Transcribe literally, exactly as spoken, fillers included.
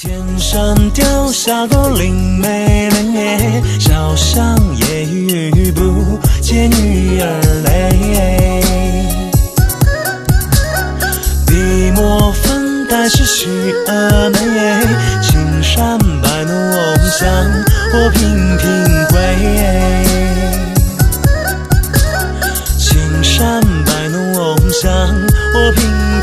天上掉下个林妹妹，小巷夜雨不见女儿泪。笔墨粉黛是虚儿美，青山白浓香我频频归。青山白浓香我频